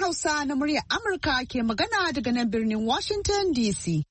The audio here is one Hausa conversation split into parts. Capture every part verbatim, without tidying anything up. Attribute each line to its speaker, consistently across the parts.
Speaker 1: Hausa na muryar Amurka ke magana daga nan birnin Washington D C.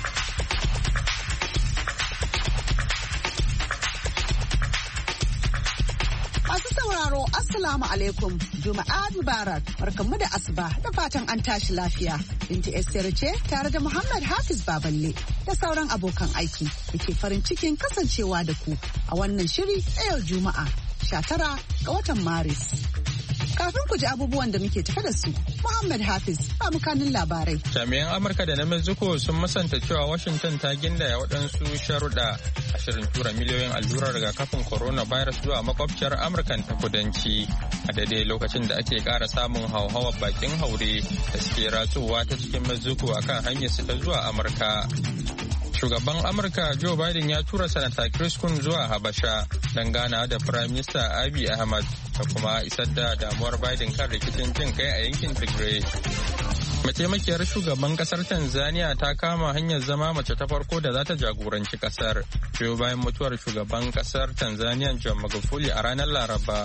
Speaker 1: Masu sauraro, Assalamu alaikum, Juma'a Mubarak, barkanmu da asuba da fatan an tashi lafiya. Binti Esther ce tare da Muhammad Hafiz Baballe da sauran abokan aiki da ke farin cikin kasancewa da ku a wannan shiri a yau Juma'a, sha tara ga watan Maris. Kafin ku ji abubuwan da muke tafe da su, Muhammad Hafiz ba mukanin labarai.
Speaker 2: Jami'an Amurka da na Mexico sun musanta cewa Washington ta gindaya waɗansu sharuɗa a shirin tura miliyoyin allurar rigakafin coronavirus zuwa makwabciyar Amurkan ta kudanci. A daidai lokacin da ake ƙara samun hauhawar bakin haure da suke ratsowa ta cikin Mexico akan hanyar su ta zuwa Amurka. Shugaban Amurka Joe Biden ya tura Sanata Chris Coons zuwa Habasha don ganawa da Prime Minister Abiy Ahmed da kuma isar da damuwar Biden kan rikicin jin kai a yankin Tigray. Mataimakiyar shugaban kasar Tanzania ta kama hanyar zama mace ta farko da za ta jagoranci kasar, biyo bayan mutuwar shugaban kasar Tanzania John Magufuli a ranar Laraba.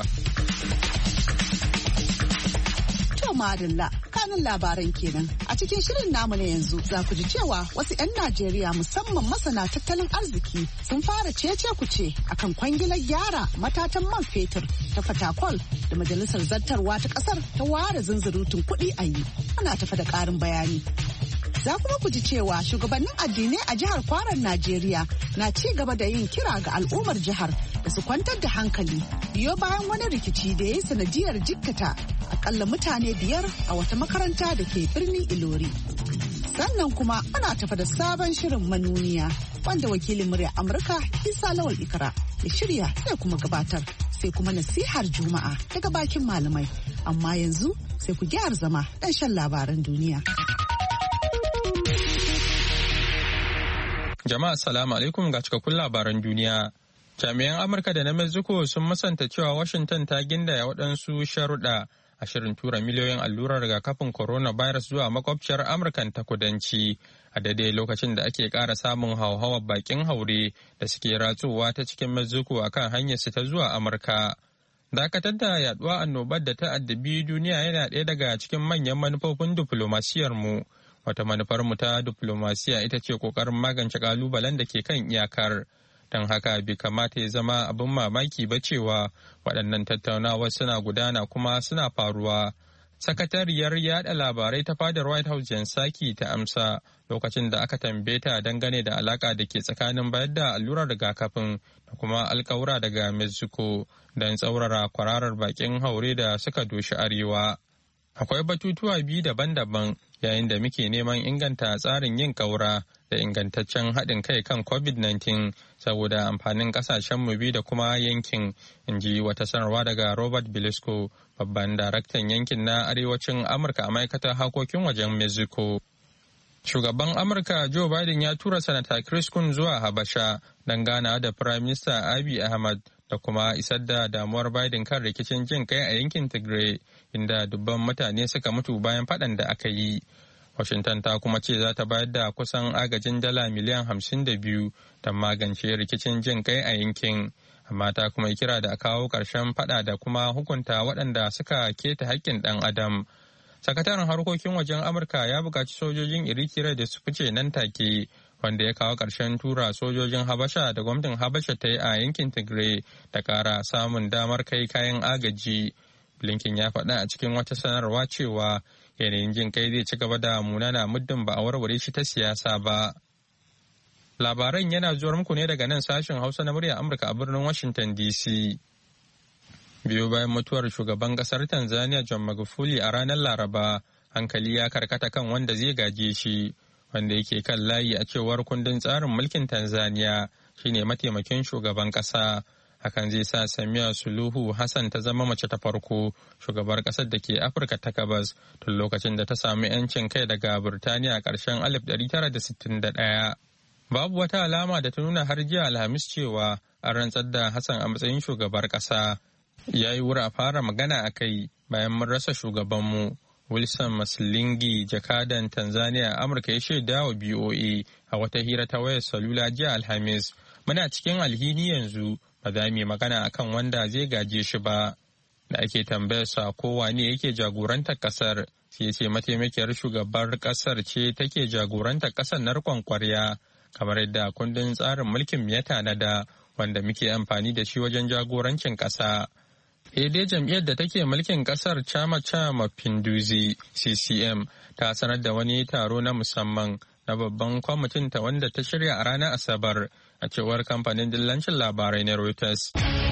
Speaker 1: Madalla kanin labaran kenan a cikin shirin namu na yanzu za ku ji cewa wasu 'yan Najeriya musamman masana tattalin arziki sun fara cece kuce akan kwangilar gyara matatan man fetur ta Fatakwal da majalisar zartarwa ta kasar ta ware zunzurutun kuɗi a yi. Ana tafa da ƙarin bayani. Za kuma ku ji cewa shugabannin addinai a jihar Kwaran Najeriya na ci gaba da yin kira ga al'ummar jihar da su kwantar da hankali biyo bayan wani rikici da ya yi sanadiyar jikkata akalla mutane biyar a wata makaranta da ke birnin Ilori. Sannan kuma ana tafa da sabon shirin manuniya wanda wakilin murya Amurka Isa Lawal Ikra ya shirya sai kuma gabatar sai kuma nasihar Juma'a daga bakin malamai. Amma yanzu sai ku gyara zama dan shan labaran duniya.
Speaker 2: Jama'a salamu alaikum ga cikakkun labaran duniya. Jami'an Amurka da na Mexico sun musanta cewa Washington ta gindaya waɗansu sharuɗa a shirin tura miliyoyin allurar rigakafin coronavirus zuwa makwabciyar Amurkan ta kudanci a daidai lokacin da ake ƙara samun hauhawar bakin haure da suke ratsowa ta cikin Mexico akan hanyar su ta zuwa Amurka. Dakatar da yaduwa annobar da ta addabi duniya yana ɗaya daga cikin manyan manufofin diflomasiyar mu. Wata manufar mu ta diplomasiya ita ce kokarin magance kalubalen da ke kan iyakar. Don haka bai kamata ya zama abin mamaki ba cewa waɗannan tattaunawar suna gudana kuma suna faruwa. Sakatariyar yada labarai ta fadar White House Jen Psaki ta amsa lokacin da aka tambaye ta dangane da alaka da ke tsakanin bayar da allurar rigakafin da kuma alkawura daga Mexico don tsaurara kwararar bakin haure da suka doshi arewa. Akwai batutuwa biyu daban-daban yayin da muke neman inganta tsarin yin ƙaura da ingantaccen haɗin kai kan covid nineteen saboda amfanin ƙasashenmu biyu da kuma yankin, in ji wata sanarwa daga Robert Belasco, babban daraktan yankin na arewacin Amurka a ma'aikatar harkokin wajen Mexico. Shugaban Amurka Joe Biden ya tura Sanata Chris Coons zuwa Habasha don ganawa da Prime Minister Abiy Ahmed da kuma isar da damuwar Biden kan rikicin jin kai a yankin Tigray, inda dubban mutane suka mutu bayan faɗan da aka yi. Washington ta kuma ce za ta bayar da kusan agajin dala miliyan hamsin da biyu don magance rikicin jin kai a yankin, amma ta kuma kira da a kawo ƙarshen faɗa da kuma hukunta waɗanda suka keta haƙƙin ɗan adam. Sakataren harkokin wajen Amurka ya buƙaci sojojin Eritrea da su fice nan take, wanda ya kawo ƙarshen tura sojojin Habasha da gwamnatin Habasha ta yi a yankin Tigray da ƙara samun damar kai kayan agaji. Blinken ya faɗa a cikin wata sanarwa cewa yanayin jin kai zai ci gaba da munana muddin ba a warware shi ta siyasa ba. Labaran yana zuwa muku ne daga nan sashen Hausa na murya Amurka a birnin Washington D C. Biyo bayan mutuwar shugaban kasar Tanzania John Magufuli a ranar Laraba, hankali ya karkata kan wanda zai gaje shi, wanda yake kan layi a cewar kundin tsarin mulkin Tanzania shine mataimakin shugaban kasa. Hakan zai sa Samia Suluhu Hassan ta zama mace ta farko shugabar kasar da ke Afirka ta Gabas tun lokacin da ta sami 'yancin kai daga Burtaniya a ƙarshen alif ɗari tara da sittin da ɗaya. Babu wata alama da ta nuna har jiya Alhamis cewa an rantsar da Hassan a matsayin shugabar ƙasa. Ya yi wuri a fara magana a kai bayan mun rasa shugabanmu. Wilson Maslingi, jakadan Tanzania a Amurka, ya shaida wa B O A a wata hira ta wayar salula jiya Alhamis. Muna cikin alhini yanzu, ba za mu yi magana akan wanda zai gaje shi ba. Da ake tambayarsa ko wane yake jagorantar kasar, sai ce mataimakiyar shugabar kasar ce take jagorantar kasar na riƙon kwarya kamar yadda kundin tsarin mulkin ya tanada wanda muke amfani da shi wajen jagorancin ƙasa. dai jam'iyyar da take mulkin kasar Chama Cha Mapinduzi C C M ta sanar da wani taro na musamman na babban kwamitin ta wanda ta shirya a ranar Asabar a cewar kamfanin dillancin labarai na Reuters.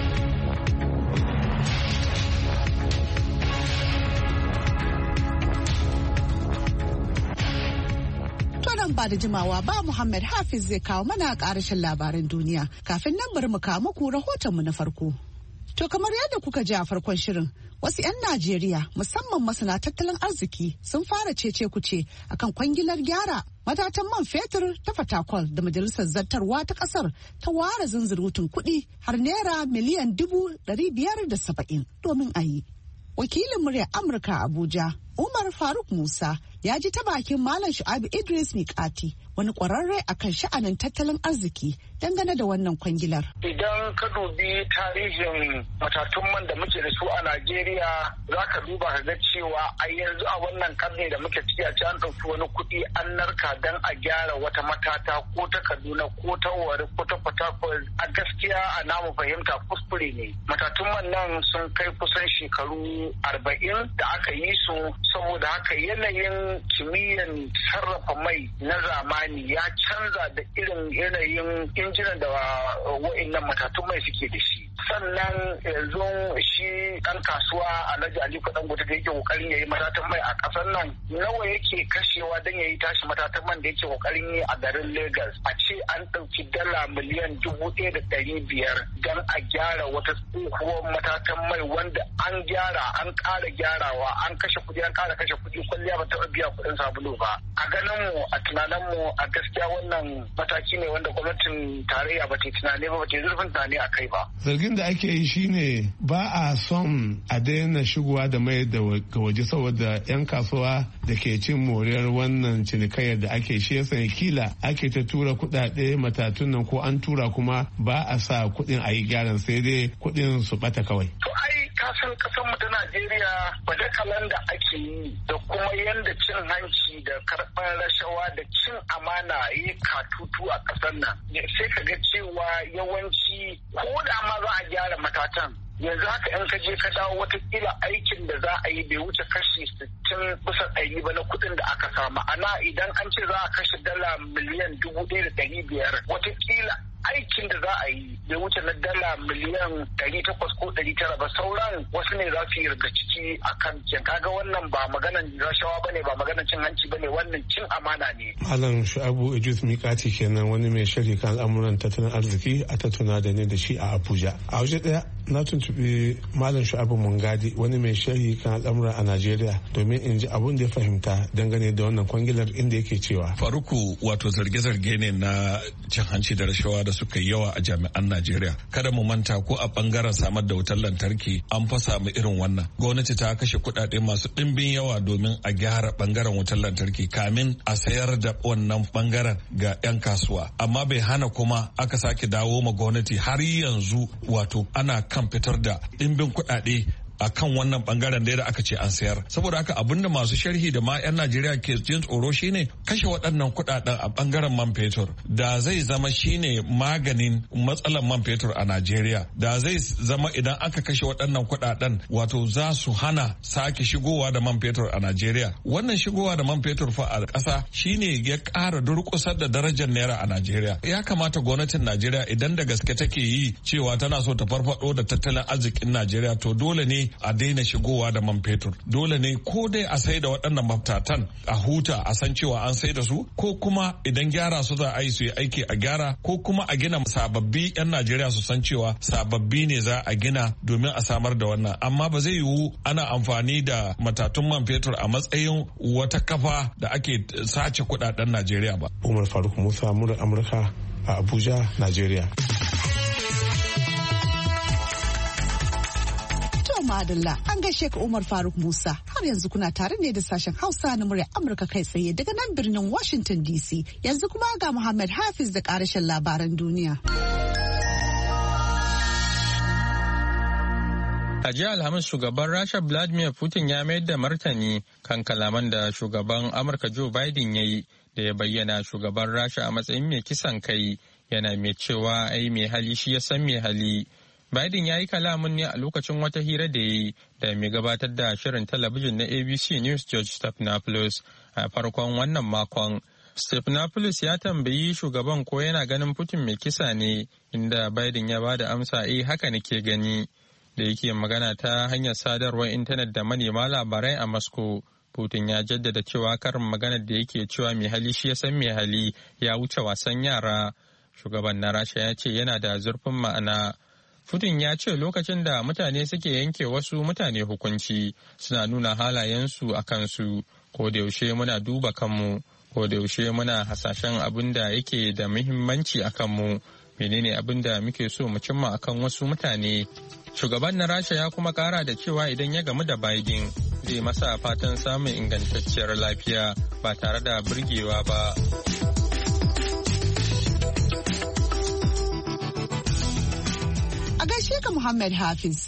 Speaker 1: Nan ba da jimawa ba Muhammad Hafiz zai kawo mana ƙarashin labaran duniya. Kafin nan bari mu kawo muku rahotonmu na farko. To kamar yadda kuka ji a farkon shirin, wasu 'yan Najeriya musamman masana tattalin arziki sun fara cece kuce akan kwangilar gyara matatan man fetur ta Fatakwal da majalisar zartarwa ta kasar ta ware zunzurutun kuɗi har naira miliyan dubu ɗari biyar da saba'in domin a yi. Wakilin muryar Amurka Abuja, Umar Faruk Musa, ya ji ta bakin Malam Shu'abu Idris Mikati, wani ƙwararre akan sha'anin tattalin arziki dangane da wannan kwangilar.
Speaker 3: Idan ka dubi tarihin matatun man da muke da su a Najeriya, za ka duba ka ga cewa a yanzu a wannan karni da muke ciki a ci an ɗauki wani kuɗi an narka don a gyara wata matata ko ta Kaduna ko ta Wari ko ta Port Harcourt. A gaskiya a namu fahimta kuskure ne. Matatun man nan sun kai kusan shekaru arba'in da aka yi su, saboda haka yanayin kimiyyar sarrafa mai na zamani ya canza da irin yanayin injinan da wa'annan matatun mai suke da shi. Sannan yanzu shi ɗan kasuwa Alhaji Aliko Dangote da yake kokarin yayi matatan mai a ƙasar nan, nawa yake kashewa don yayi tashi matatan man da yake kokarin yi a garin Lagos. A ce an ɗauki dala miliyan dubu ɗaya da ɗari biyar don a gyara wata tsohuwar matatan mai wanda an gyara an ƙara gyarawa an kashe kuɗi an ƙara kashe kuɗi kwalliya ba taɓa biya kuɗin sabulu ba. A ganin mu a tunanin mu a gaskiya wannan mataki ne wanda gwamnatin tarayya ba ta tunani ba ba ta zurfin tunani a kai ba.
Speaker 4: Zargin da ake yi shine ba a son a daina shigowa da mai da waje saboda 'yan kasuwa da ke cin moriyar wannan cinikayyar da ake shi yasa kila ake ta tura kuɗaɗe matatun nan ko an tura kuma ba a sa kuɗin a yi gyaran sai dai kuɗin su bata kawai.
Speaker 3: To ai kasan kasan mu ta Najeriya badakalan da ake yi da kuma yanda cin hanci da karɓar rashawa da cin amana yi katutu a ƙasar nan sai ka ga cewa yawanci ko da ma za a gyara matatan yanzu haka in ka je ka dawo watakila aikin da za a yi bai wuce kashi sittin bisa ɗari ba na kuɗin da aka samu. Ana idan an ce za a kashe dala miliyan dubu ɗaya da ɗari biyar watakila aikin da za a yi bai wuce na dala miliyan ɗari takwas ko ɗari tara ba, sauran wasu ne za su yi riga ciki a kan can. Kaga wannan ba maganan rashawa bane ba maganan cin hanci bane, wannan cin amana ne.
Speaker 4: Malam Shu'abu Idris Mikati kenan wani mai sharhi kan al'amuran tattalin arziki a tattauna da ne da shi a Abuja. A waje ɗaya na tuntuɓi Malam Shu'abu Mungadi wani mai sharhi kan al'amuran a Najeriya domin in ji abun da ya fahimta dangane da wannan kwangilar inda yake cewa.
Speaker 5: Faruku wato zarge-zarge ne na cin hanci da rashawa da suka yi yawa a jami'an Najeriya. Kada mu manta ko a bangaren samar da wutar lantarki an fa samu irin wannan. Gwamnati ta kashe kuɗaɗe masu ɗimbin yawa domin a gyara bangaren wutar lantarki kamin a sayar da wannan bangaren ga 'yan kasuwa. Amma bai hana kuma aka sake dawo ma gwamnati har yanzu wato ana kan fitar da ɗimbin kuɗaɗe a kan wannan bangaren da aka ce an sayar. Saboda haka abinda masu sharhi da ma 'yan Najeriya ke jin tsoro shine kashe waɗannan kuɗaɗen a bangaren man fetur da zai zama shine maganin matsalar man fetur a Najeriya. Da zai zama idan aka kashe waɗannan kuɗaɗen wato za su hana sake shigowa da man fetur a Najeriya. Wannan shigowa da man fetur fa a ƙasa shine ya ƙara durƙusar da darajar naira a Najeriya. Ya kamata gwamnatin Najeriya idan da gaske take yi cewa tana so ta farfado da tattalin arzikin Najeriya to dole ne a daina shigowa da man fetur. Dole ne ko dai a sai da waɗannan matatan a huta a san cewa an sai da su, ko kuma idan gyara su za a yi su yi aiki a gyara, ko kuma a gina sababbi 'yan Najeriya su san cewa sababbi ne za a gina domin a samar da wannan. Amma ba zai yiwu ana amfani da matatun man fetur a matsayin wata kafa da ake sace kuɗaɗen Najeriya ba.
Speaker 4: Umar Faruk Musa, murar Amurka a Abuja, Najeriya.
Speaker 1: Madalla an gaishe ka Umar Faruk Musa. Har yanzu kuna tare ne da sashen Hausa na murya Amurka kai tsaye daga nan birnin Washington D C. Yanzu kuma ga Muhammad Hafiz da karashin labaran duniya.
Speaker 2: A jiya Alhamis shugaban Rasha Vladimir Putin ya mayar da martani kan kalaman da shugaban Amurka Joe Biden ya yi da ya bayyana shugaban Rasha a matsayin mai kisan kai yana mai cewa ai mai hali shi ya san mai hali. Biden ya yi kalamin ne a lokacin wata hira da ya yi da mai gabatar da shirin talabijin na A B C News George Stephanopoulos a farkon wannan makon. Stephanopoulos ya tambayi shugaban ko yana ganin Putin mai kisa ne, inda Biden ya ba da amsa eh haka nake gani. Da yake magana ta hanyar sadarwar intanet da manema labarai a Moscow, Putin ya jaddada cewa karin maganar da yake cewa mai hali shi ya san mai hali ya wuce wasan yara. Shugaban na Rasha ya ce yana da zurfin ma'ana. Putin ya ce lokacin da mutane suke yanke wasu mutane hukunci suna nuna halayensu a kansu, ko da yaushe muna duba kanmu, ko da yaushe muna hasashen abin da yake da muhimmanci a kanmu, menene abin da muke so mu cimma akan wasu mutane. Shugaban na Rasha ya kuma kara da cewa idan ya gamu da Biden zai masa fatan samun ingantacciyar lafiya ba tare da burgewa ba.
Speaker 1: A gaishe ka Muhammad Hafiz.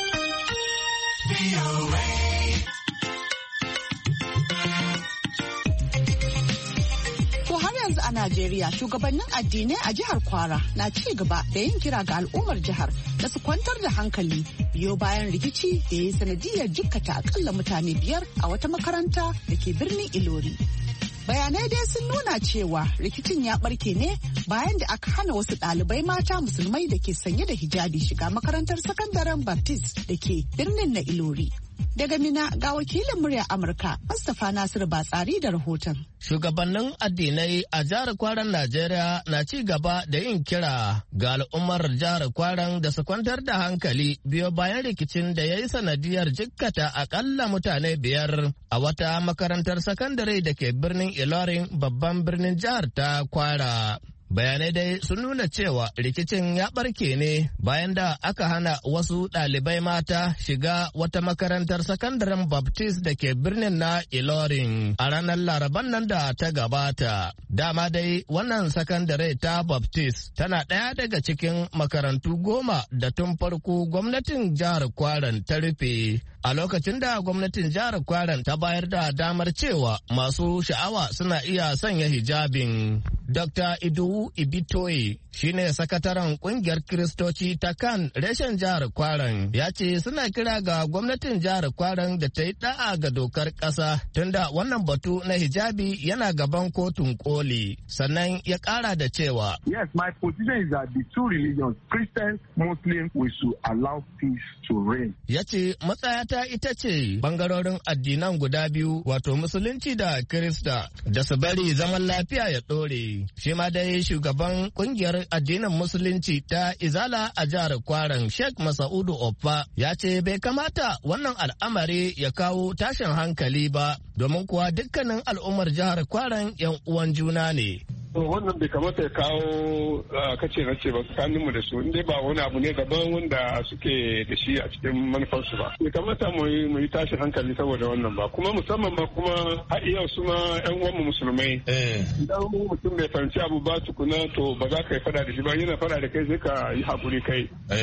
Speaker 1: A Najeriya, shugabannin addinai a jihar Kwara na ci gaba da yin kira ga al'ummar jihar da su kwantar da hankali biyo bayan rikici da ya yi sanadiyar jikkata akalla mutane biyar a wata makaranta da ke birnin Ilori. Bayanai dai sun nuna cewa rikicin ya barke ne bayan da aka hana wasu ɗalibai mata musulmai da ke sanye da hijabi shiga makarantar sakandaren Baptist da ke birnin na Ilori. Daga Mina ga wakilin murya Amurka, Mustapha Nasir Batsari da rahoton.
Speaker 6: Shugabannin addinai a jihar Kwaran Najeriya na ci gaba da yin kira ga al'ummar jihar Kwaran da su kwantar da hankali biyo bayan rikicin da ya yi sanadiyar jikkata akalla mutane biyar a wata makarantar sakandare da ke birnin Ilorin babban birnin jihar ta Kwara. Bayanai dai sun nuna cewa rikicin ya barke ne bayan da aka hana wasu ɗalibai mata shiga wata makarantar sakandaren Baptist da ke birnin na Ilorin a ranar Laraban nan da ta gabata. Dama dai wannan sakandare ta Baptist tana ɗaya daga cikin makarantu goma da tun farko gwamnatin jihar Kwaran ta rufe. A lokacin da gwamnatin jihar Kwaran ta bayar da damar cewa masu sha'awa suna iya sanya hijabin. Dokta Idowu Ibitoye shine sakataren kungiyar Kiristoci ta kan reshen jihar Kwaran ya ce suna kira ga gwamnatin jihar Kwaran da ta yi da'a ga dokar ƙasa tunda wannan batu na hijabi yana gaban kotun koli. Sannan ya ƙara da cewa
Speaker 7: Yes, my position is that the two religions, Christian, Muslim, we should allow peace to reign.
Speaker 6: Ya ce matsayata ita ce bangarorin addinan guda biyu wato Musulunci da Kirista da su bari zaman lafiya ya ɗore. Shi ma dai shugaban kungiyar addinin Musulunci ta Izala a jihar Kwaran Sheikh Masaudu Oppa ya ce bai kamata wannan al'amari ya kawo tashin hankali ba domin kuwa dukkanin al'ummar jihar Kwaran 'yan uwan juna ne.
Speaker 8: Wannan bai kamata ya kawo kace na ce ba tsakaninmu da su inda ba wani abu ne daban wanda suke da shi a cikin manufarsu ba. Bai kamata mu yi tashin hankali saboda wannan ba kuma musamman ba kuma har yau su ma yan uwanmu musulmai. Idan mutum bai fahimci abu ba tukuna to ba za ka yi fada da shi ba yana fada da kai sai ka yi hakuri kai.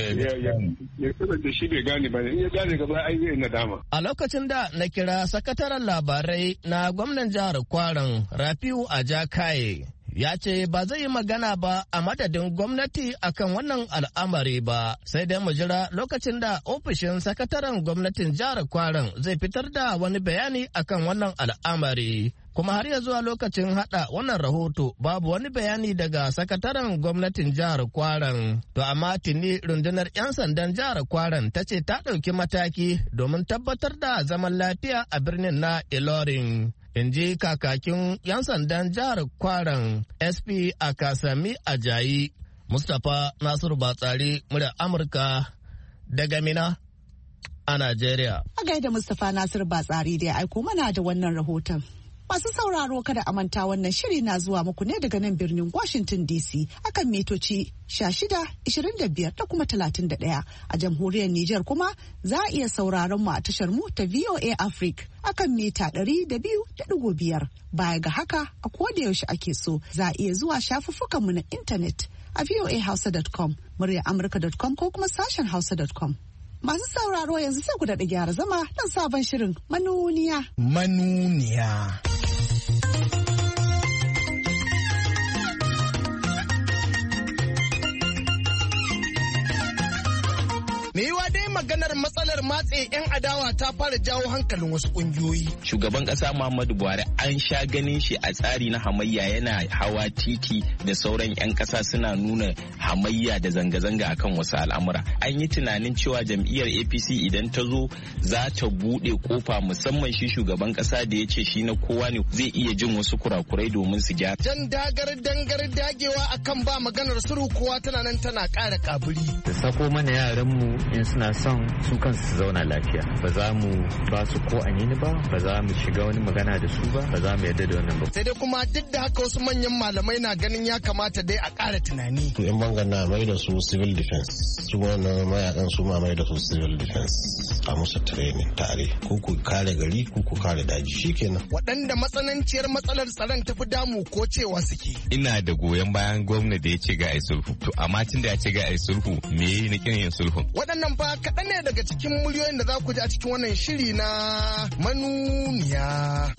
Speaker 8: Ya kasance shi bai gane ba in ya gane gaba ai zai nadama.
Speaker 6: A lokacin da na kira sakataren labarai na gwamnan jihar Kwaran Rafiu Ajakaye ya ce ba zai yi magana ba a madadin gwamnati akan wannan al'amari ba sai dai mu jira lokacin da ofishin sakataren gwamnatin jihar Kwaran zai fitar da wani bayani akan wannan al'amari. Kuma har ya zuwa lokacin hada wannan rahoto babu wani bayani daga sakataren gwamnatin jihar Kwaran. To amma tuni rundunar 'yan sandan jihar Kwaran ta ce ta ɗauki mataki domin tabbatar da zaman lafiya a birnin na Ilorin. In ji kakakin 'yan sandan jihar Kwaran S P Akasami Ajayi. Mustapha Nasiru Batsari murya Amurka daga Mina a Najeriya.
Speaker 1: A gaida Mustapha Nasiru Batsari da ya aiko mana da wannan rahoton. Masu sauraro kada a manta wannan shiri na zuwa muku ne daga nan birnin Washington D C akan mitoci shida, ishirin da biyar da kuma talatin da ɗaya. A jamhuriyar Nijar kuma za a iya sauraron mu a tashar mu ta V O A Africa akan mita ɗari da biyu da ɗigo biyar. Baya ga haka a koda yaushe ake so za a iya zuwa shafuffukanmu na intanet a voa hausa dot com, muryar amurka dot com ko kuma sashen hausa dot com. Masu sauraro yanzu sai ku daɗa gyara zama don sabon shirin manuniya.
Speaker 6: Manuniya. Me yiwa dai maganar matsalar matse 'yan adawa ta fara jawo hankalin wasu kungiyoyi.
Speaker 9: Shugaban kasa Muhammadu Buhari an sha ganin shi a tsari na hamayya yana hawa titi da sauran 'yan kasa suna nuna hamayya da zanga-zanga akan wasu al'amura. An yi tunanin cewa jam'iyyar A P C idan ta zo za ta buɗe kofa, musamman shi shugaban kasa da ya ce shi na kowa ne, zai iya jin wasu kurakurai domin su gyara.
Speaker 6: Jan dagar dangar dagewa akan ba maganar sulhu kowa tana nan tana ƙara kaburi.
Speaker 10: Da sako mana yaranmu in suna son su kansu su zauna lafiya, ba za mu ba su ko anini ba, ba za mu shiga wani magana da su ba, ba za mu yarda da wannan ba.
Speaker 6: Sai dai kuma duk da haka wasu manyan malamai na ganin ya kamata dai a ƙara tunani.
Speaker 11: Yan bangan na mai da su civil defense, su wannan mayakan su ma mai da su civil defense a musu training tare, ku ku kare gari ku ku kare daji shikenan.
Speaker 6: Waɗanda matsananciyar matsalar tsaron tafi damu ko cewa suke.
Speaker 12: Ina da goyon bayan gwamna da ya ce ga ai sulhu, to amma tun da ya ce ga ai sulhu me yi na kin yin sulhu.
Speaker 6: Waɗannan fa kaɗan ne daga cikin muryoyin da za ku ji a cikin wannan shiri na manuniya.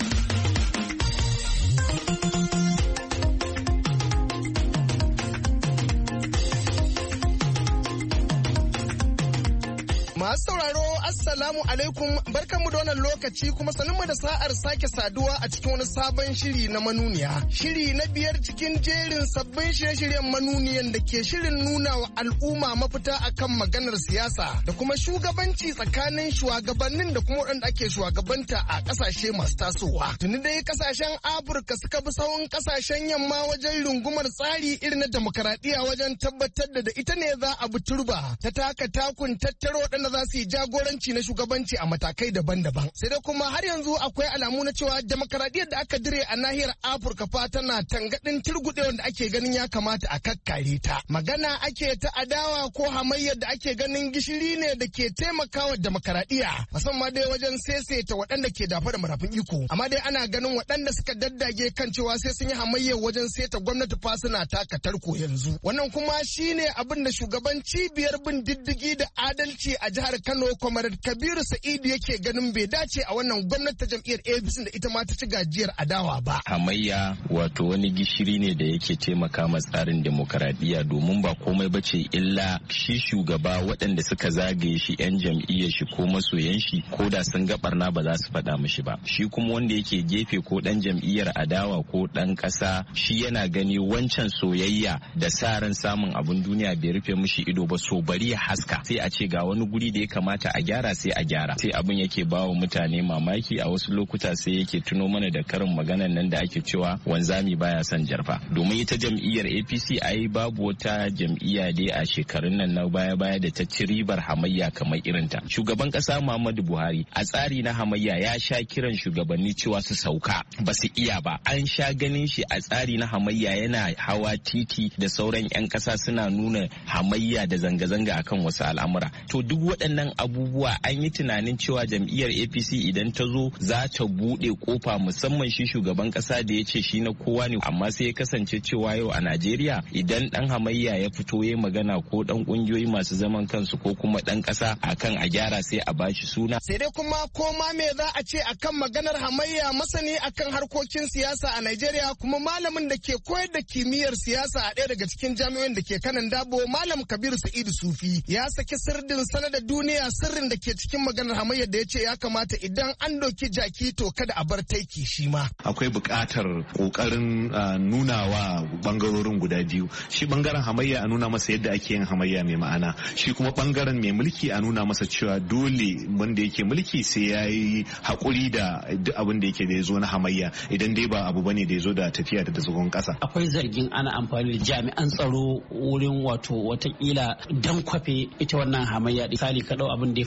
Speaker 6: Masu sauraro assalamu alaikum, barkanmu da wannan lokaci kuma sanin da sa'ar sake saduwa a cikin wani sabon shiri na manuniya. Shiri na biyar cikin jerin sabbin shirye-shiryen manuniyan da ke shirin nuna wa al'umma mafita akan maganar siyasa da kuma shugabanci tsakanin shugabannin da kuma waɗanda ake shugabanta a ƙasashe masu tasowa. Tuni dai ƙasashen Afirka suka bi sahun ƙasashen yamma wajen rungumar tsari irin na demokaradiyya wajen tabbatar da da ita ne za a bi turba ta taka takun tattaro waɗanda za su yi jagoranci na shugabanci a matakai daban-daban. Sai dai kuma har yanzu akwai alamu na cewa demokaradiyyar da aka dire a nahiyar Afirka fa tana tangadin turgude wanda ake ganin ya kamata a kakkare ta. Magana ake ta adawa ko hamayyar da ake ganin gishiri ne da ke taimakawa demokaradiyya, musamman dai wajen seseta waɗanda ke dafa da marafin iko. Amma dai ana ganin waɗanda suka daddage kan cewa sai sun yi hamayyar wajen seta gwamnati fa suna taka tarko yanzu. Wannan kuma shine abin da shugaban cibiyar bin diddigi da adalci a jihar Kano Kwamarar Kabiru Sa'idu yake ganin bai dace a wannan gwamnati ta jam'iyyar A P C da ita ma ta ci gajiyar adawa ba.
Speaker 9: Hamayya wato wani gishiri ne da yake taimaka ma tsarin demokaradiyya, domin ba komai bace illa shi shugaba waɗanda suka zagaye shi 'yan jam'iyyar shi ko masoyan shi ko da sun ga barna ba za su faɗa mishi ba. Shi kuma wanda yake gefe ko ɗan jam'iyyar adawa ko ɗan ƙasa, shi yana gani wancan soyayya da sa ran samun abin duniya bai rufe mishi ido ba, so bari ya haska sai a ce ga wani guri da ya kamata a gyara sai a gyara. Sai abin yake bawa mutane mamaki, a wasu lokuta sai yake tuno mana da karin maganan nan da ake cewa wanzami baya son jarfa. Domin ita jam'iyyar A P C ai babu wata jam'iyya dai a shekarun nan na baya-baya da ta ci ribar hamayya kamar irinta. Shugaban kasa Muhammadu Buhari a tsari na hamayya ya sha kiran shugabanni cewa su sauka, ba su iya ba. An sha ganin shi a tsari na hamayya yana hawa titi da sauran 'yan kasa suna nuna hamayya da zanga-zanga akan wasu al'amura. To duk waɗannan abubuwa an yi tunanin cewa jam'iyyar A P C idan ta zo za ta buɗe kofa, musamman shi shugaban ƙasa da ya ce shi na kowa ne, amma sai ya kasance cewa yau a Najeriya idan ɗan hamayya ya fito ya magana ko ɗan ƙungiyoyi masu zaman kansu ko kuma ɗan ƙasa akan a gyara sai a bashi suna.
Speaker 6: Sai dai kuma ko ma me za a ce akan maganar hamayya, masani akan harkokin siyasa a Najeriya kuma malamin da ke koyar da kimiyyar siyasa a ɗaya daga cikin jami'o'in da ke kanan dabo, Malam Kabiru Sa'idu Sufi ya saki sirdin sanar da duniya sirrin da ke cikin maganar hamayya da ya ce ya kamata idan an doki jaki to kada a bar taiki shi ma.
Speaker 13: Akwai buƙatar ƙoƙarin nuna wa bangarorin guda biyu. Shi bangaren hamayya a nuna masa yadda ake yin hamayya mai ma'ana. Shi kuma bangaren mai mulki a nuna masa cewa dole wanda yake mulki sai ya yi haƙuri da duk abin da yake da ya zo na hamayya, idan dai ba abu bane da ya zo da tafiya da zagon ƙasa.
Speaker 14: Akwai zargin ana amfani da jami'an tsaro wurin wato watakila dan kwafe ita wannan hamayya. Misali ka ɗau abin da ya fara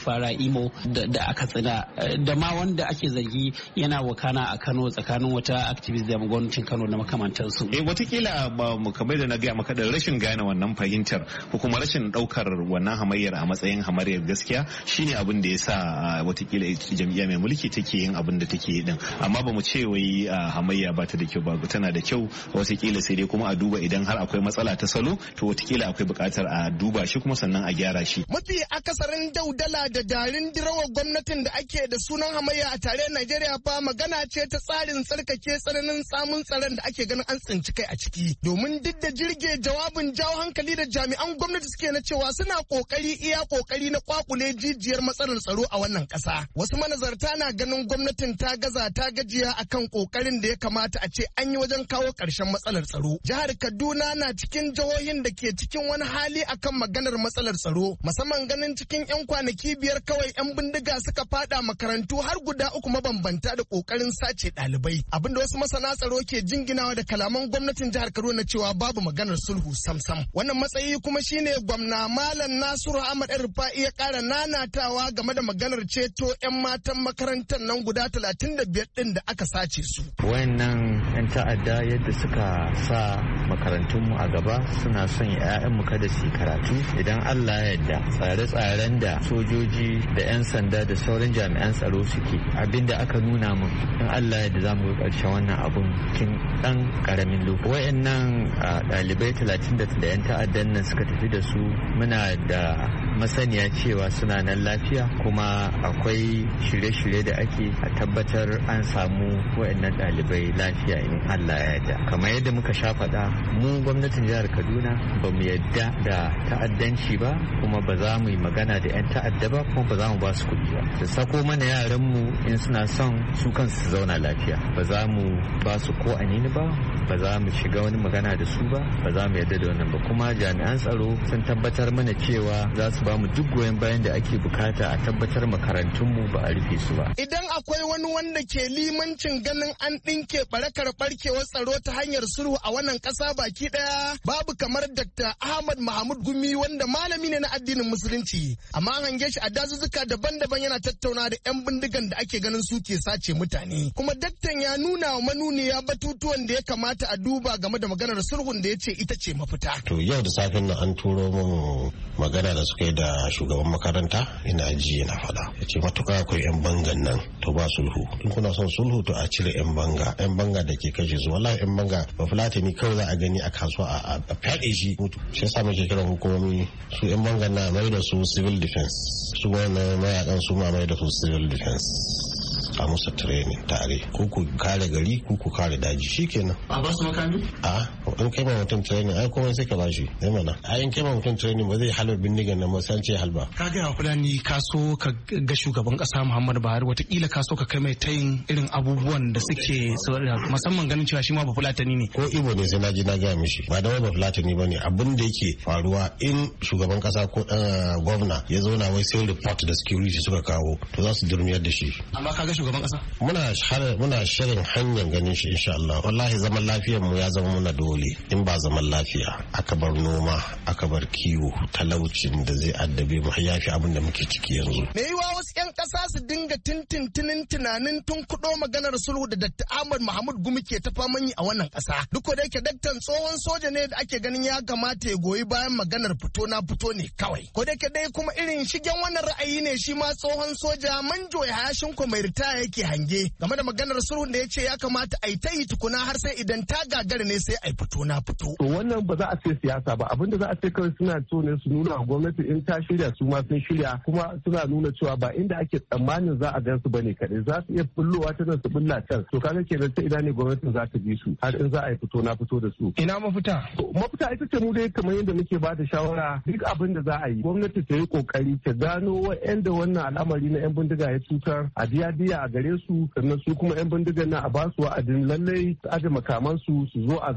Speaker 14: Imo da aka tsina da ma wanda ake zargi yana wakana a Kano tsakanin wata activist da gwamnatin Kano da makamantansu.
Speaker 13: Eh watakila ba mu kamar da na gaya maka da rashin gane wannan fahimtar ko kuma rashin daukar wannan hamayyar a matsayin hamayyar gaskiya shine abin da yasa watakila jam'iyya mai mulki take yin abin da take yi din, amma ba mu ce wai hamayya ba ta da kyau ba, tana da kyau watakila sai dai kuma a duba idan har akwai matsala ta salo to watakila akwai buƙatar a duba shi kuma sannan a gyara shi.
Speaker 15: Mafi akasarin daudala da darin dirawar gwamnatin da ake da sunan hamayya a tare Najeriya fa magana ce ta tsarin tsarkake tsananin samun tsaron da ake ganin an tsinci kai a ciki, domin duk da jirge jawabin jawo hankali da jami'an gwamnati suke na cewa suna kokari iya kokari na kwakule jijiyar matsalar tsaro a wannan kasa. Wasu manazarta na ganin gwamnatin ta gaza ta gajiya akan kokarin da ya kamata a ce an yi wajen kawo karshen matsalar tsaro. Jihar Kaduna na cikin jihohin da ke cikin wani hali akan maganar matsalar tsaro, musamman ganin cikin 'yan kwanaki biyar kawai 'yan bindiga suka fada makarantu har guda uku mabambanta da kokarin sace ɗalibai, abinda wasu masana tsaro ke jinginawa da kalaman gwamnatin jihar Kaduna cewa babu maganar sulhu samsam. Wannan matsayi kuma shine gwamna Malam Nasiru Ahmad Rufa'i ya ƙara nanatawa game da maganar ceto 'yan matan makarantar nan guda talatin da biyar ɗin da aka sace su.
Speaker 10: Wayannan 'yan ta'adda yadda suka sa makarantunmu a gaba suna son 'ya'yanmu kada su yi karatu. Idan Allah ya yarda tsare-tsaren da sojoji da 'yan sanda da sauran jami'an tsaro suke abinda aka nuna mun in Allah ya yarda za mu ga ƙarshen wannan abun kin ɗan ƙaramin lokaci. Wayannan ɗalibai talatin da 'yan ta'addan nan suka tafi da su muna da masaniya cewa suna nan lafiya kuma akwai shirye-shirye da ake a tabbatar an samu wayannan ɗalibai lafiya in Allah ya yarda. Kamar yadda muka sha faɗa mu gwamnatin jihar Kaduna ba mu yadda da ta'addanci ba kuma ba za mu yi magana da 'yan ta'adda ba kuma ba za mu ba su kuɗi ba. Su sako mana yaran mu in suna son su kansu su zauna lafiya. Ba za mu ba su ko anini ba, ba za mu shiga wani magana da su ba, ba za mu yadda da wannan ba. Kuma jami'an tsaro sun tabbatar mana cewa za su ba mu duk goyon bayan da ake bukata a tabbatar makarantunmu ba a rufe su ba.
Speaker 15: Idan akwai wani wanda ke limancin ganin an ɗinke barakar barkewar tsaro ta hanyar sulhu a wannan ƙasa baki ɗaya babu kamar Dakta Ahmad Mahmud Gumi wanda malami ne na addinin musulunci, amma an hange shi a dazuzzuka daban-daban yana tattauna da 'yan bindigan da ake ganin su ke sace mutane. Kuma daktan ya nuna wa manuniya batutuwan da ya kamata a duba game da maganar sulhun da ya ce ita ce mafita.
Speaker 11: To yau da safen nan an turo min magana da suka yi da shugaban makaranta ina ji yana faɗa. Ya ce matuƙa akwai 'yan bangan nan to ba sulhu. In kuna son sulhu to a cire 'yan banga. 'Yan banga da ke kashe su wallahi 'yan banga ba fulatani kawai za a gani a kasuwa a fyaɗe shi mutu. Shi yasa muke kiran hukumomi su 'yan bangan na mai da su civil defense. Su wannan mayakan su ma mai da su civil defense. A musu training tare ko ku kare gari ko ku kare daji shikenan.
Speaker 15: A ba su makami?
Speaker 11: A in kai ma mutum training ai komai sai ka bashi ai mana ai in kai ma mutum training ba zai halba bindigan nan ba san ce halba.
Speaker 16: Ka ga Fulani ka so ka ga shugaban kasa Muhammadu Buhari watakila ka so ka kai mai tayin irin abubuwan da suke musamman ganin cewa shi ma ba Fulatani ne.
Speaker 11: Ko Ibo ne sai na ji na gaya mishi ba da wai ba Fulatani bane abin da yake faruwa in shugaban kasa ko gwamna ya zauna wai sai report da security suka kawo to za su durmiyar da shi.
Speaker 16: Amma ka ga shugaban kasa
Speaker 11: muna muna shirin hanyar ganin shi insha Allah. Wallahi zaman lafiyar mu ya zama muna dole. In ba zaman lafiya aka bar noma aka bar kiwo talaucin da zai addabe mu ya fi abin da muke ciki yanzu.
Speaker 15: Me yiwa wasu 'yan kasa su dinga tintintinin tunanin tun kudo maganar sulhu da Dakta Ahmad Mahmud Gumi ke ta faman yi a wannan kasa. Duk da yake daktan tsohon soja ne da ake ganin ya kamata ya goyi bayan maganar fito na fito ne kawai. Ko da yake dai kuma irin shigen wannan ra'ayi ne shi ma tsohon soja Manjo Yahashin ko mai ritaya yake hange game da maganar sulhun da ya ce ya kamata a yi ta yi tukuna har sai idan ta gagara ne sai a yi fito na fito.
Speaker 7: To wannan ba za a ce siyasa ba abinda za a ce kawai suna so ne su nuna wa gwamnati in ta shirya su ma sun shirya kuma suna nuna cewa ba inda ake tsammanin za a gan su bane kaɗai za su iya bullowa ta nan su bulla can to kaga kenan ta ina ne gwamnatin za ta bi su har in za a yi fito na fito da su.
Speaker 16: Ina mafita?
Speaker 7: Mafita ita ce mu dai kamar yadda muke ba da shawara duk abin da za a yi gwamnati ta yi kokari ta gano wa'anda wannan al'amari na 'yan bindiga ya cutar a diya diya a gare su sannan su kuma 'yan bindigan nan a ba su wa'adin lallai su aje makaman su su zo a zauna da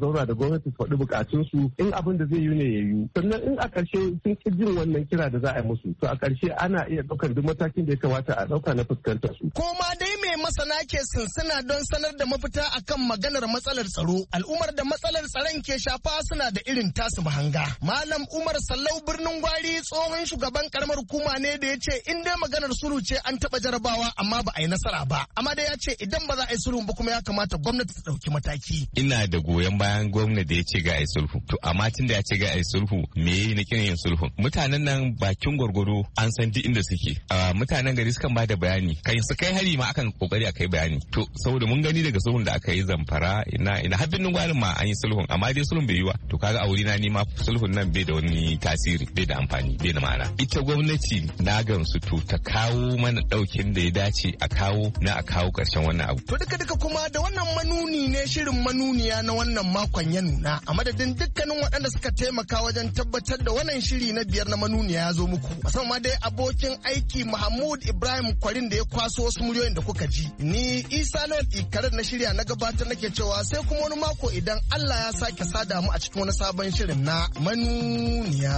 Speaker 7: gwamnati su faɗi bukatunsu in abin da zai yi ne ya yi. Sannan in a ƙarshe sun ƙi jin wannan kira da za a yi musu to a ƙarshe ana iya ɗaukar duk matakin da ya kamata a ɗauka na fuskantar su.
Speaker 15: Koma dai mai masana ke sinsina don sanar da mafita akan maganar matsalar tsaro. Al'ummar da matsalar tsaron ke shafa suna da irin tasu mahanga. Malam Umar Sallau birnin Gwari tsohon shugaban karamar hukuma ne da ya ce in dai maganar sulhu ce an taɓa jarabawa amma ba a yi nasara ba. Amma dai ya ce idan ba za a yi sulhu ba kuma ya kamata gwamnati ta ɗauki mataki.
Speaker 12: Ina da goyon bayan gwamnati da ya ce ga a yi sulhu. To amma tun da ya ce ga a yi sulhu me yayi na kin yin sulhu? Mutanen nan bakin gwargwaro an san duk inda suke. Mutanen gari sukan ba da bayani. Kai su kai hari ma akan kokari a kai bayani. To saboda mun gani daga sulhun da aka yi Zamfara ina ina har birnin Gwarin ma an yi sulhun amma dai sulhun bai yi wa. To kaga a wurina ni ma sulhun nan bai da wani tasiri bai da amfani bai da ma'ana. Ita gwamnati na gamsu to ta kawo mana daukin da ya dace a kawo na a kawo karshen wannan abu.
Speaker 15: To duka duka kuma da wannan manuni ne shirin manuniya na wannan makon ya nuna a madadin dukkanin waɗanda suka taimaka wajen tabbatar da wannan shiri na biyar na manuniya ya zo muku. Musamman dai abokin aiki Mahmud Ibrahim Kwarin da ya kwaso wasu muryoyin da kuka ji. Ni Isa Lawal Ikarar na shirya na gabatar nake cewa sai kuma wani mako idan Allah ya sake sada mu a cikin wani sabon shirin na manuniya.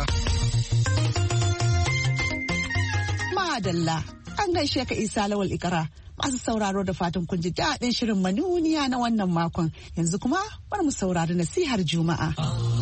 Speaker 1: Madalla an gaishe ka Isa Lawal Ikara. Masu sauraro da fatan kun ji daɗin shirin manuniya na wannan makon. Yanzu kuma bari mu saurari nasihar Juma'a.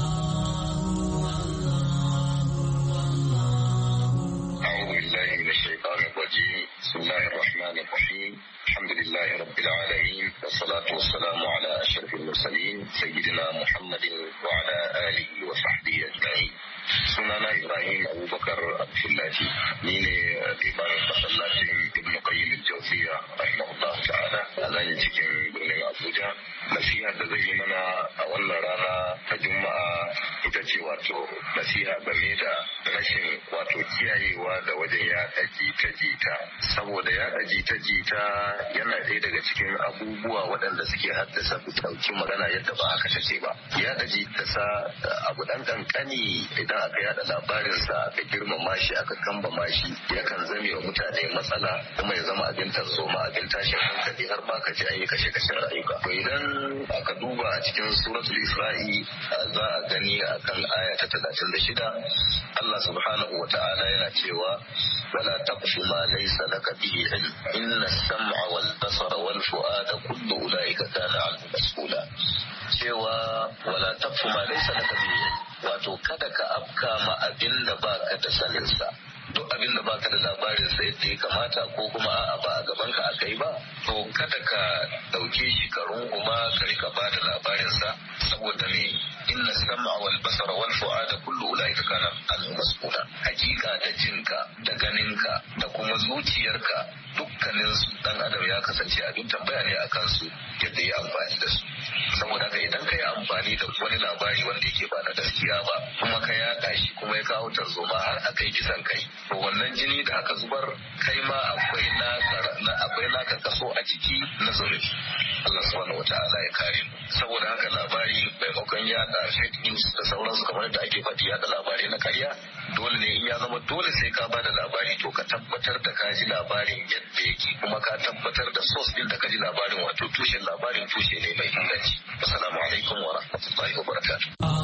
Speaker 17: بسم الله الرحمن الرحيم الحمد لله رب العالمين والصلاة والسلام على أشرف المرسلين سيدنا محمد وعلى آله وصحبه أجمعين. sunana Ibrahim Abubakar Abdullahi ni ne limamin masallacin Ibn Qayyim al-Jawziyya rahimahullah ta'ala a nan cikin birnin Abuja. Nasiha da zai yi mana a wannan rana ta Juma'a ita ce wato nasiha game da rashin wato kiyayewa da wajen yaɗa jita-jita, saboda yaɗa jita-jita yana ɗaya daga cikin abubuwa waɗanda suke haddasa ɗauki magana yadda ba haka take ba. Yaɗa jita abu ɗan ƙanƙani idan aka yada labarinsa aka girmama shi aka kambama shi yakan zame wa mutane matsala kuma ya zama abin tarzoma abin tashin hankali har ma ka ji an yi kashe-kashen rayuka. To idan aka duba a cikin suratul Isra'i za a gani akan aya ta talatin da shida Allah subhanahu wa ta'ala yana cewa wala taqfu ma laysa laka bihi ilm inna as-sam'a wal basara wal fu'ada kullu ulaika kana anhu mas'ula. Cewa wala taqfu ma laysa laka bihi wato kada ka afka ma abin da baka da saninsa, duk abin da baka da labarin sa yadda ya kamata ko kuma a'a ba a gaban ka aka yi ba, to kada ka dauke shi ka runguma ka rika ba da labarin sa, saboda me inna sam'a wal basara wal fu'ada kullu ulaika kana anhu mas'ula. Hakika da jinka da ganinka da kuma zuciyarka dukkanin su dan adam ya kasance abin tambaya ne akan su yadda ya amfani da su. Saboda haka idan ka yi amfani da wani labari wanda yake ba na gaskiya ba kuma ka yaɗa shi kuma ya kawo tarzoma har aka yi kisan kai, to wannan jini da aka zubar kai ma akwai na akwai naka kaso a ciki na zurfi. Allah subhanahu wataala ya kare mu. Saboda haka labari maimakon yaɗa fake news da sauransu kamar da ake faɗi yaɗa labarai na karya, dole ne in ya zama dole sai ka bada labari to ka tabbatar da ka ji labarin yadda yake kuma ka tabbatar da source din da ka ji labarin wato tushen labarin tushe ne mai inganci. Assalamu alaikum wa rahmatullahi wa barakatuh.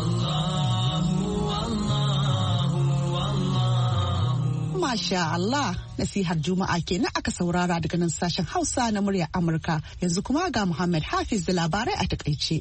Speaker 1: Masha Allah, nasihar Juma'a kenan aka saurara daga nan sashen Hausa na muryar Amurka. Yanzu kuma ga Muhammad Hafiz da labarai a takaice.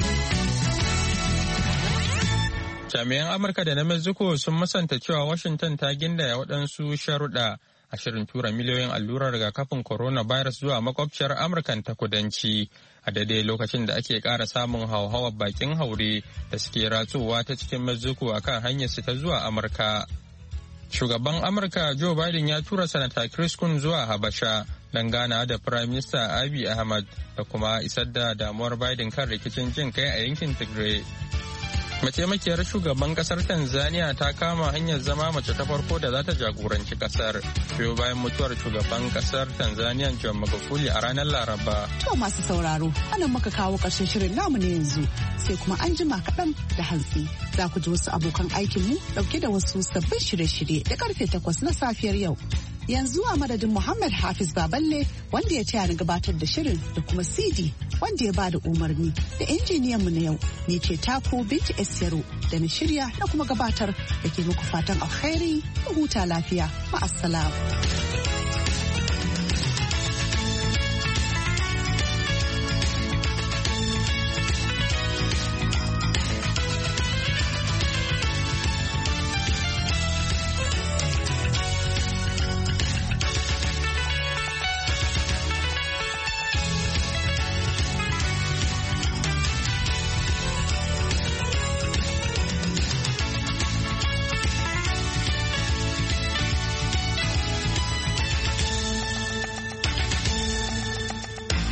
Speaker 2: Jami'an Amurka da na Mexico sun musanta cewa Washington ta gindaya waɗansu sharuɗa a shirin tura miliyoyin allurar rigakafin coronavirus zuwa makwabciyar Amurkan ta kudanci a daidai lokacin da ake ƙara samun hauhawar bakin haure da suke ratsowa ta cikin Mexico akan hanyar su ta zuwa Amurka. Shugaban Amurka Joe Biden ya tura Sanata Chris Coons zuwa Habasha don gana da Prime Minister Abiy Ahmed da kuma isar da damuwar Biden kan rikicin jin kai a yankin Tigray. Mataimakiyar shugaban kasar Tanzania ta kama hanyar zama mace ta farko da za ta jagoranci kasar biyo bayan mutuwar shugaban kasar Tanzania John Magufuli a ranar Laraba.
Speaker 1: To masu sauraro, anan muka kawo ƙarshen shirin namu ne yanzu, sai kuma an jima kaɗan da hantsi. Za ku ji wasu abokan aikinmu ɗauke da wasu sabbin shirye-shirye da karfe takwas na safiyar yau. Yanzu a madadin Muhammad Hafiz Baballe wanda ya taya ni gabatar da shirin da kuma C D wanda ya bada umarni da injiniyanmu na yau ni ce taku Binti Esiyaro da na shirya na kuma gabatar da ke muku fatan alkhairi da huta lafiya. Ma'assalam.